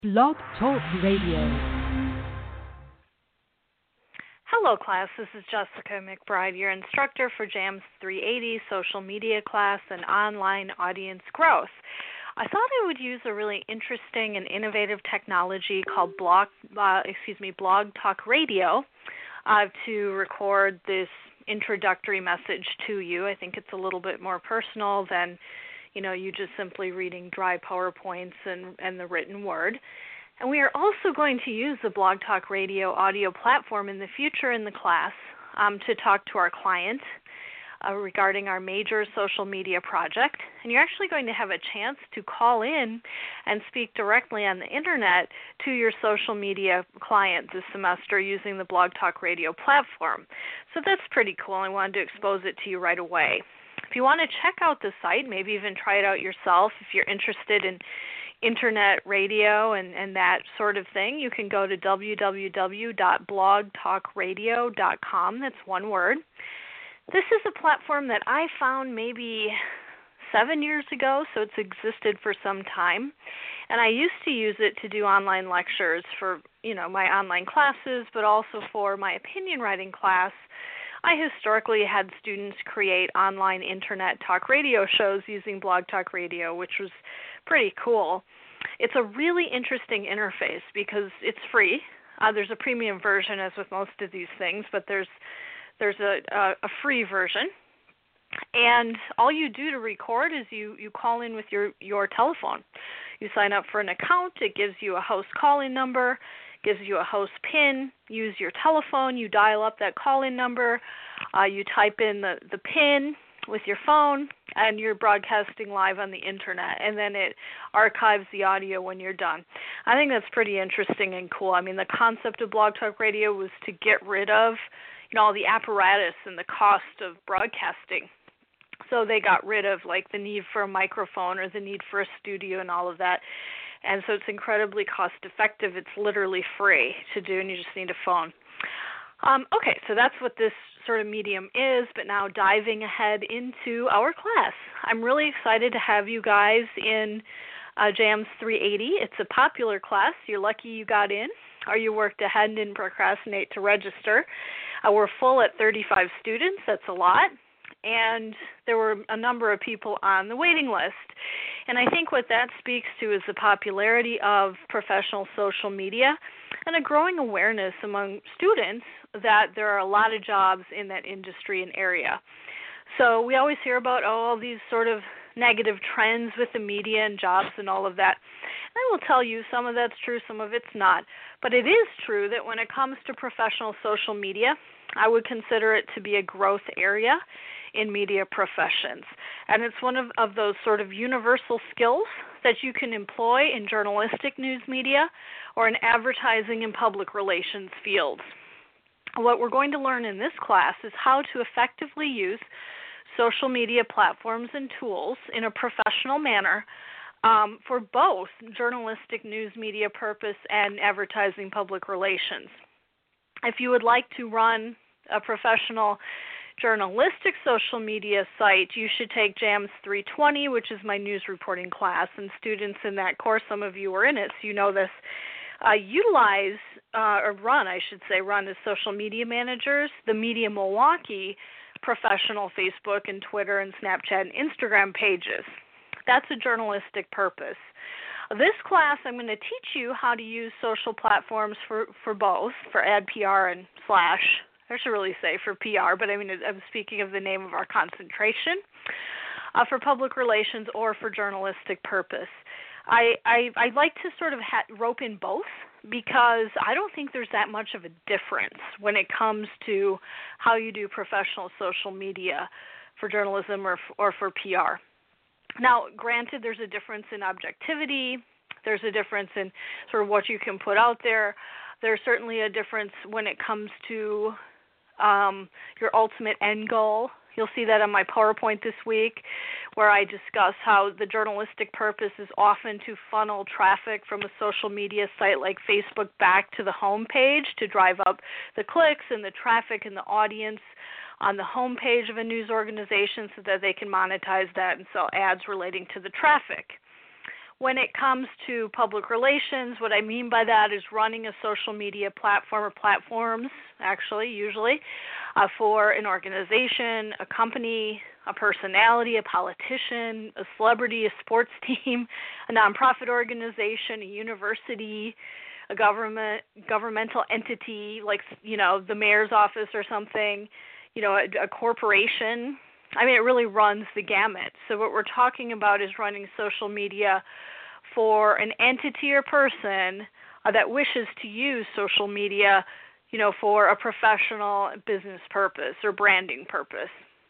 Blog Talk Radio. Hello, class. This is Jessica McBride, your instructor for JAMS 380 Social Media class and Online Audience Growth. I thought I would use a really interesting and innovative technology called Blog Talk Radio to record this introductory message to you. I think it's a little bit more personal than you just simply reading dry PowerPoints and the written word. And we are also going to use the Blog Talk Radio audio platform in the future in the class to talk to our client regarding our major social media project. And you're actually going to have a chance to call in and speak directly on the internet to your social media client this semester using the Blog Talk Radio platform. So that's pretty cool. I wanted to expose it to you right away. If you want to check out the site, maybe even try it out yourself, if you're interested in internet radio and that sort of thing, you can go to www.blogtalkradio.com. That's one word. This is a platform that I found maybe 7 years ago, so it's existed for some time. And I used to use it to do online lectures for, my online classes, but also for my opinion writing class. I historically had students create online internet talk radio shows using Blog Talk Radio, which was pretty cool. It's a really interesting interface because it's free. There's a premium version, as with most of these things, but there's a free version. And all you do to record is you call in with your telephone. You sign up for an account. It gives you a host call-in number, gives you a host PIN. Use your telephone. You dial up that call-in number. You type in the PIN with your phone, and you're broadcasting live on the internet, and then it archives the audio when you're done. I think that's pretty interesting and cool. I mean, the concept of Blog Talk Radio was to get rid of, all the apparatus and the cost of broadcasting. So they got rid of, the need for a microphone or the need for a studio and all of that. And so it's incredibly cost-effective. It's literally free to do, and you just need a phone. Okay, so that's what this sort of medium is, but now diving ahead into our class. I'm really excited to have you guys in JAMS 380. It's a popular class. You're lucky you got in, or you worked ahead and didn't procrastinate to register. We're full at 35 students. That's a lot. And there were a number of people on the waiting list. And I think what that speaks to is the popularity of professional social media and a growing awareness among students that there are a lot of jobs in that industry and area. So we always hear about all these sort of negative trends with the media and jobs and all of that. And I will tell you some of that's true, some of it's not. But it is true that when it comes to professional social media, I would consider it to be a growth area in media professions. And it's one of those sort of universal skills that you can employ in journalistic news media or in advertising and public relations fields. What we're going to learn in this class is how to effectively use social media platforms and tools in a professional manner for both journalistic news media purpose and advertising public relations. If you would like to run a professional journalistic social media site, you should take JAMS 320, which is my news reporting class, and students in that course, some of you are in it, so you know this, run as social media managers, the Media Milwaukee professional Facebook and Twitter and Snapchat and Instagram pages. That's a journalistic purpose. This class, I'm going to teach you how to use social platforms for both, for ad PR and slash. I should really say for PR, but I'm speaking of the name of our concentration, for public relations or for journalistic purpose. I like to sort of rope in both because I don't think there's that much of a difference when it comes to how you do professional social media for journalism or for PR. Now, granted, there's a difference in objectivity. There's a difference in sort of what you can put out there. There's certainly a difference when it comes to your ultimate end goal. You'll see that on my PowerPoint this week where I discuss how the journalistic purpose is often to funnel traffic from a social media site like Facebook back to the home page to drive up the clicks and the traffic and the audience on the home page of a news organization so that they can monetize that and sell ads relating to the traffic. When it comes to public relations, what I mean by that is running a social media platform or platforms, actually, usually, for an organization, a company, a personality, a politician, a celebrity, a sports team, a nonprofit organization, a university, a governmental entity like, the mayor's office or something, a corporation. I mean, it really runs the gamut. So what we're talking about is running social media for an entity or person that wishes to use social media, for a professional business purpose or branding purpose.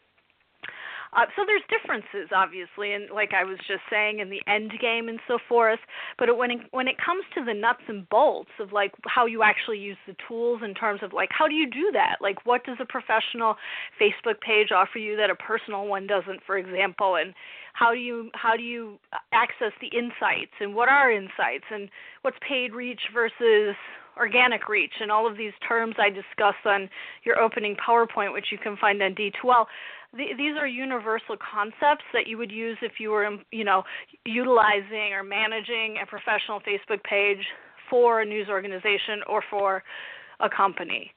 So there's differences, obviously, and like I was just saying, in the end game and so forth. But when it comes to the nuts and bolts of like how you actually use the tools in terms of like how do you do that? Like what does a professional Facebook page offer you that a personal one doesn't, for example? And how do you access the insights, and what are insights, and what's paid reach versus organic reach, and all of these terms I discuss on your opening PowerPoint, which you can find on D2L. These are universal concepts that you would use if you were, utilizing or managing a professional Facebook page for a news organization or for a company.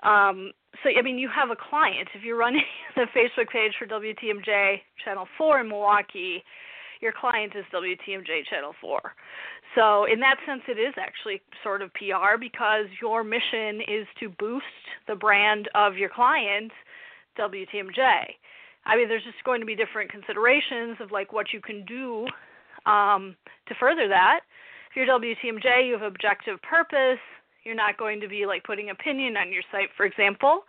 You have a client. If you're running the Facebook page for WTMJ Channel 4 in Milwaukee, your client is WTMJ Channel 4. So in that sense, it is actually sort of PR because your mission is to boost the brand of your client, WTMJ. I mean, there's just going to be different considerations of like what you can do to further that. If you're WTMJ, you have objective purpose. You're not going to be like putting opinion on your site, for example.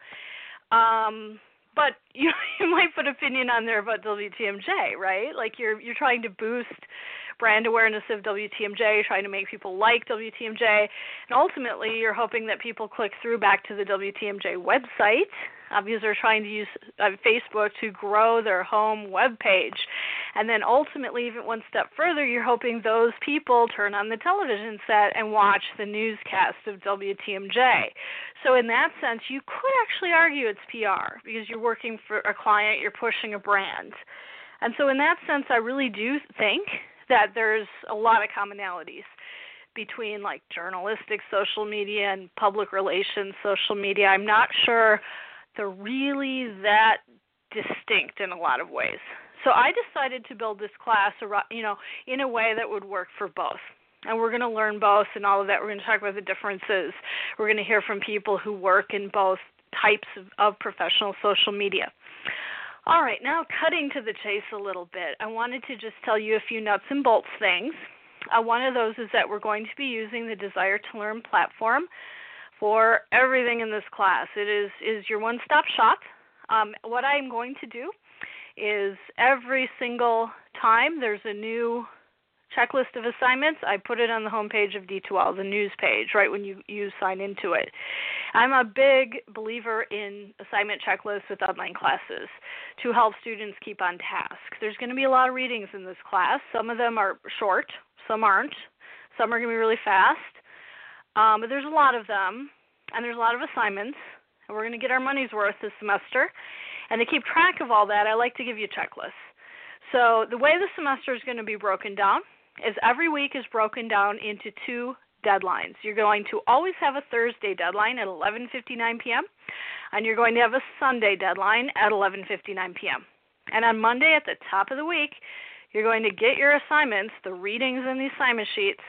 But you might put opinion on there about WTMJ, right? Like you're trying to boost brand awareness of WTMJ, trying to make people like WTMJ, and ultimately you're hoping that people click through back to the WTMJ website because they're trying to use Facebook to grow their home web page. And then ultimately, even one step further, you're hoping those people turn on the television set and watch the newscast of WTMJ. So in that sense, you could actually argue it's PR because you're working for a client, you're pushing a brand. And so in that sense, I really do think that there's a lot of commonalities between like journalistic social media and public relations social media. I'm not sure they're really that distinct in a lot of ways. So I decided to build this class, in a way that would work for both. And we're going to learn both and all of that. We're going to talk about the differences. We're going to hear from people who work in both types of professional social media. All right, now cutting to the chase a little bit, I wanted to just tell you a few nuts and bolts things. One of those is that we're going to be using the Desire to Learn platform for everything in this class. It is your one-stop shop. What I'm going to do is every single time there's a new checklist of assignments, I put it on the homepage of D2L, the news page, right when you sign into it. I'm a big believer in assignment checklists with online classes to help students keep on task. There's going to be a lot of readings in this class. Some of them are short, some aren't. Some are going to be really fast. But there's a lot of them, and there's a lot of assignments, and we're going to get our money's worth this semester. And to keep track of all that, I like to give you checklists. So the way the semester is going to be broken down is every week is broken down into 2 deadlines. You're going to always have a Thursday deadline at 11:59 p.m., and you're going to have a Sunday deadline at 11:59 p.m. And on Monday at the top of the week, you're going to get your assignments, the readings and the assignment sheets,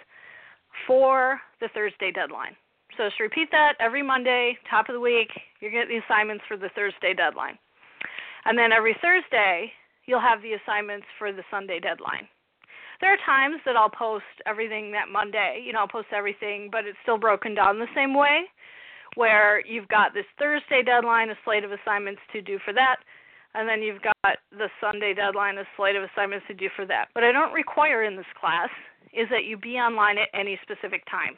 for the Thursday deadline. So just repeat that every Monday, top of the week, you're getting the assignments for the Thursday deadline. And then every Thursday, you'll have the assignments for the Sunday deadline. There are times that I'll post everything that Monday, I'll post everything, but it's still broken down the same way, where you've got this Thursday deadline, a slate of assignments to do for that, and then you've got the Sunday deadline, a slate of assignments to do for that. What I don't require in this class is that you be online at any specific time.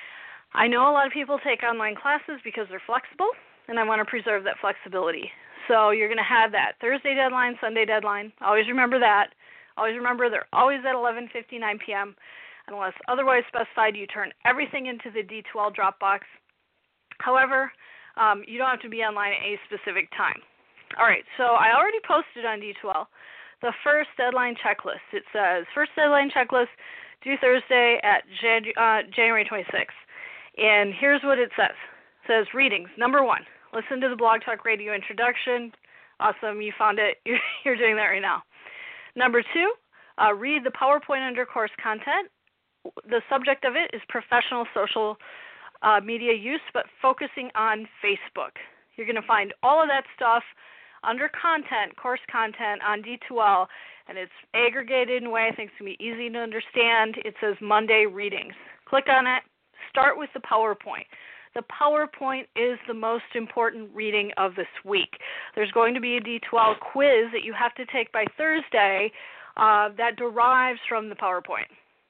I know a lot of people take online classes because they're flexible, and I want to preserve that flexibility. So you're going to have that Thursday deadline, Sunday deadline. Always remember that. Always remember they're always at 11:59 p.m. Unless otherwise specified, you turn everything into the D2L Dropbox. However, you don't have to be online at a specific time. All right, so I already posted on D2L the first deadline checklist. It says, first deadline checklist, due Thursday at January 26th. And here's what it says. It says, readings. Number 1, listen to the Blog Talk Radio introduction. Awesome, you found it. You're doing that right now. Number 2, read the PowerPoint under course content. The subject of it is professional social media use, but focusing on Facebook. You're going to find all of that stuff under content, course content on D2L, and it's aggregated in a way I think it's going to be easy to understand. It says Monday readings. Click on it. Start with the PowerPoint. The PowerPoint is the most important reading of this week. There's going to be a D2L quiz that you have to take by Thursday that derives from the PowerPoint.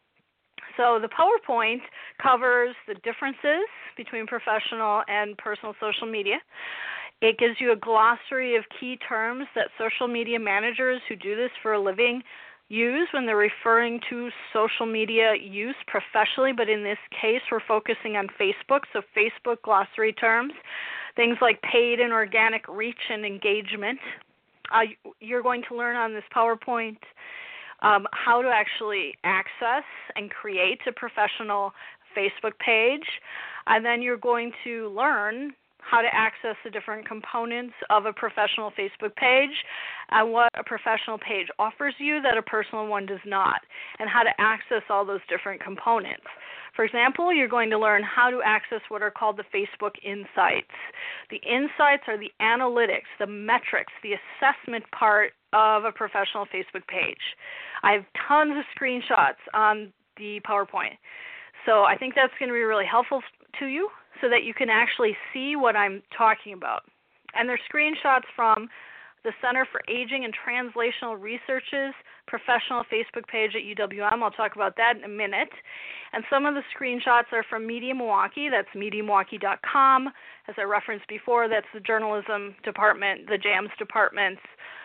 So the PowerPoint covers the differences between professional and personal social media. It gives you a glossary of key terms that social media managers who do this for a living use when they're referring to social media use professionally, but in this case we're focusing on Facebook, so Facebook glossary terms, things like paid and organic reach and engagement. You're going to learn on this PowerPoint how to actually access and create a professional Facebook page, and then you're going to learn how to access the different components of a professional Facebook page and what a professional page offers you that a personal one does not, and how to access all those different components. For example, you're going to learn how to access what are called the Facebook Insights. The insights are the analytics, the metrics, the assessment part of a professional Facebook page. I have tons of screenshots on the PowerPoint. So I think that's going to be really helpful to you so that you can actually see what I'm talking about. And they're screenshots from the Center for Aging and Translational Research's professional Facebook page at UWM. I'll talk about that in a minute. And some of the screenshots are from Media Milwaukee. That's MediaMilwaukee.com. As I referenced before, that's the journalism department, the JAMS department's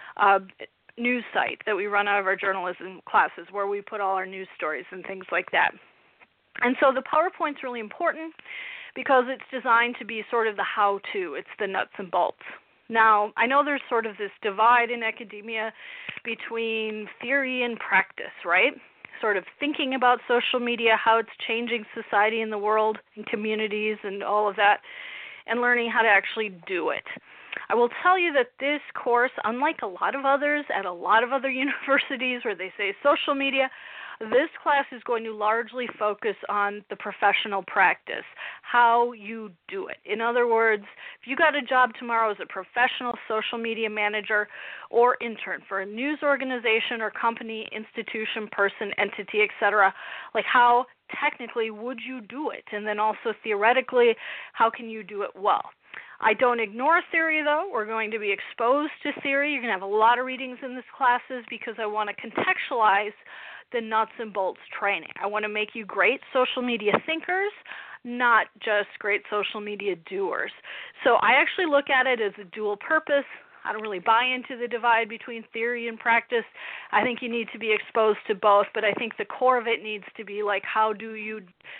news site that we run out of our journalism classes where we put all our news stories and things like that. And so the PowerPoint's really important because it's designed to be sort of the how-to. It's the nuts and bolts. Now, I know there's sort of this divide in academia between theory and practice, right? Sort of thinking about social media, how it's changing society and the world and communities and all of that, and learning how to actually do it. I will tell you that this course, unlike a lot of others at a lot of other universities where they say social media, this class is going to largely focus on the professional practice, how you do it. In other words, if you got a job tomorrow as a professional social media manager or intern for a news organization or company, institution, person, entity, etc., like how technically would you do it? And then also theoretically, how can you do it well? I don't ignore theory, though. We're going to be exposed to theory. You're going to have a lot of readings in this classes because I want to contextualize the nuts and bolts training. I want to make you great social media thinkers, not just great social media doers. So I actually look at it as a dual purpose. I don't really buy into the divide between theory and practice. I think you need to be exposed to both, but I think the core of it needs to be like how do you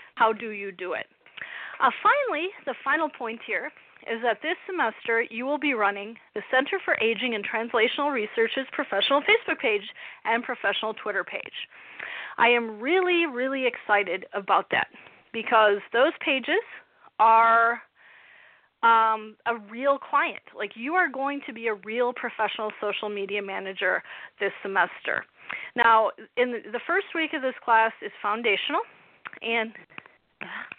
do it? Finally, the final point here is that this semester you will be running the Center for Aging and Translational Research's professional Facebook page and professional Twitter page. I am really, really excited about that because those pages are a real client. Like you are going to be a real professional social media manager this semester. Now, in the first week of this class is foundational, and